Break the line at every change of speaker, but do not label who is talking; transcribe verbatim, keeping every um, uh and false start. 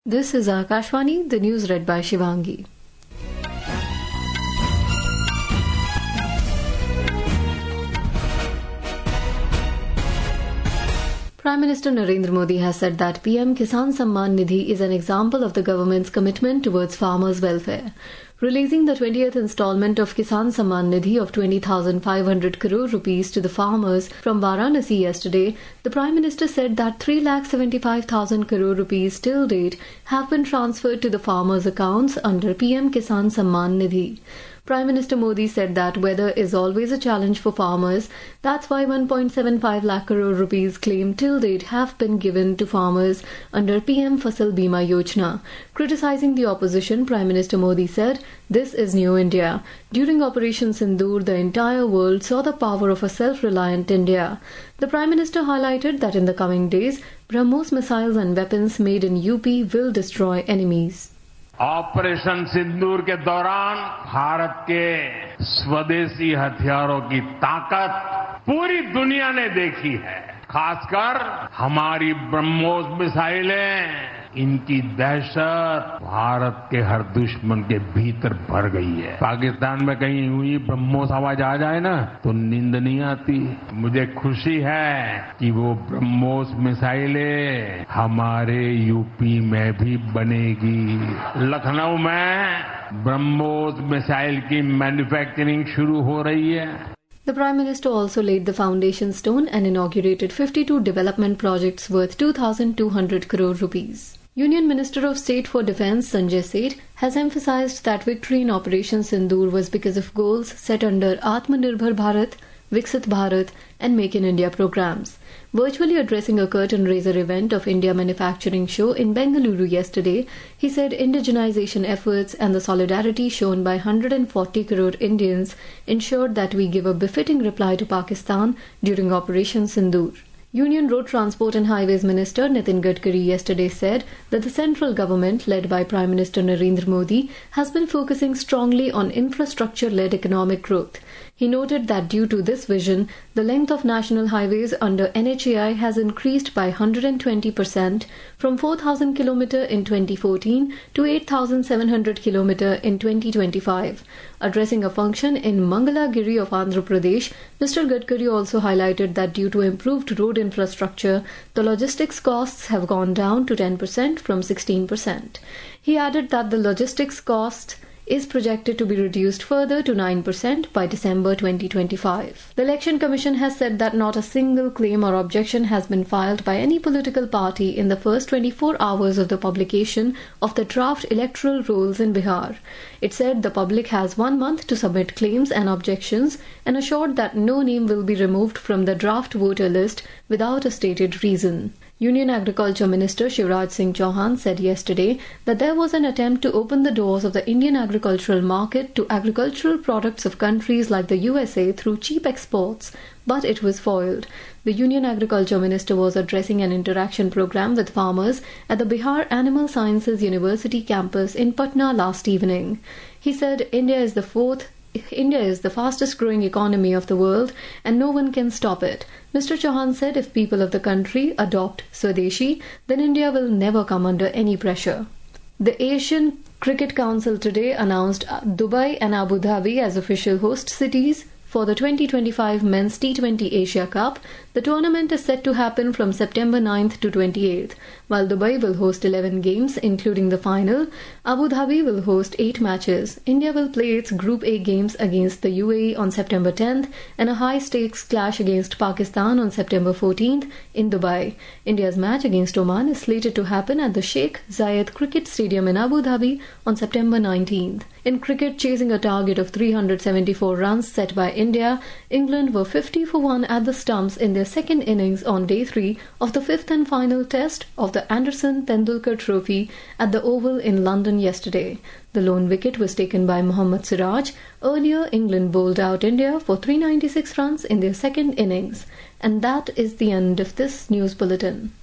This is Akashvani, the news read by Shivangi. Prime Minister Narendra Modi has said that P M Kisan Samman Nidhi is an example of the government's commitment towards farmers' welfare. Releasing the twentieth installment of Kisan Samman Nidhi of twenty thousand five hundred crore rupees to the farmers from Varanasi yesterday, the Prime Minister said that three lakh seventy-five thousand crore rupees till date have been transferred to the farmers' accounts under P M Kisan Samman Nidhi. Prime Minister Modi said that weather is always a challenge for farmers. That's why one point seven five lakh crore rupees claim till date have been given to farmers under P M Fasal Bima Yojana. Criticizing the opposition, Prime Minister Modi said, "This is New India. During Operation Sindoor, the entire world saw the power of a self-reliant India." The Prime Minister highlighted that in the coming days, BrahMos missiles and weapons made in U P will destroy enemies.
Operation Sindoor के दौरान भारत के स्वदेशी हथियारों की ताकत पूरी दुनिया ने देखी है। खासकर हमारी ब्रह्मोस मिसाइलें, इनकी दहशत भारत के हर दुश्मन के भीतर भर गई है। पाकिस्तान में कहीं हुई ब्रह्मोस आवाज आ जाए ना तो नींद नहीं आती। मुझे खुशी है कि वो ब्रह्मोस मिसाइलें हमारे यूपी में भी बनेगी। लखनऊ में ब्रह्मोस मिसाइल की मैन्युफैक्चरिंग शुरू हो रही है।
The Prime Minister also laid the foundation stone and inaugurated fifty-two development projects worth two thousand two hundred crore rupees. Union Minister of State for Defence Sanjay Seth has emphasized that victory in Operation Sindoor was because of goals set under Atmanirbhar Bharat, Viksit Bharat and Make in India programs. Virtually addressing a curtain-raiser event of India Manufacturing Show in Bengaluru yesterday, he said indigenization efforts and the solidarity shown by one hundred forty crore Indians ensured that we give a befitting reply to Pakistan during Operation Sindoor. Union Road Transport and Highways Minister Nitin Gadkari yesterday said that the central government, led by Prime Minister Narendra Modi, has been focusing strongly on infrastructure-led economic growth. He noted that due to this vision, the length of national highways under N H A I has increased by one hundred twenty percent from four thousand kilometers in twenty fourteen to eight thousand seven hundred kilometers in twenty twenty-five. Addressing a function in Mangalagiri of Andhra Pradesh, Mister Gadkari also highlighted that due to improved road infrastructure, the logistics costs have gone down to ten percent from sixteen percent. He added that the logistics cost is projected to be reduced further to nine percent by December twenty twenty-five. The Election Commission has said that not a single claim or objection has been filed by any political party in the first twenty-four hours of the publication of the draft electoral rolls in Bihar. It said the public has one month to submit claims and objections and assured that no name will be removed from the draft voter list without a stated reason. Union Agriculture Minister Shivraj Singh Chauhan said yesterday that there was an attempt to open the doors of the Indian agricultural market to agricultural products of countries like the U S A through cheap exports, but it was foiled. The Union Agriculture Minister was addressing an interaction program with farmers at the Bihar Animal Sciences University campus in Patna last evening. He said India is the fourth India is the fastest growing economy of the world and no one can stop it. Mister Chauhan said if people of the country adopt Swadeshi, then India will never come under any pressure. The Asian Cricket Council today announced Dubai and Abu Dhabi as official host cities for the twenty twenty-five Men's T twenty Asia Cup. The tournament is set to happen from September ninth to twenty-eighth. While Dubai will host eleven games, including the final, Abu Dhabi will host eight matches. India will play its Group A games against the U A E on September tenth and a high-stakes clash against Pakistan on September fourteenth in Dubai. India's match against Oman is slated to happen at the Sheikh Zayed Cricket Stadium in Abu Dhabi on September nineteenth. In cricket, chasing a target of three hundred seventy-four runs set by India, England were fifty for one at the stumps in their second innings on day three of the fifth and final test of the Anderson Tendulkar Trophy at the Oval in London yesterday. The lone wicket was taken by Mohammad Siraj. Earlier, England bowled out India for three hundred ninety-six runs in their second innings. And that is the end of this news bulletin.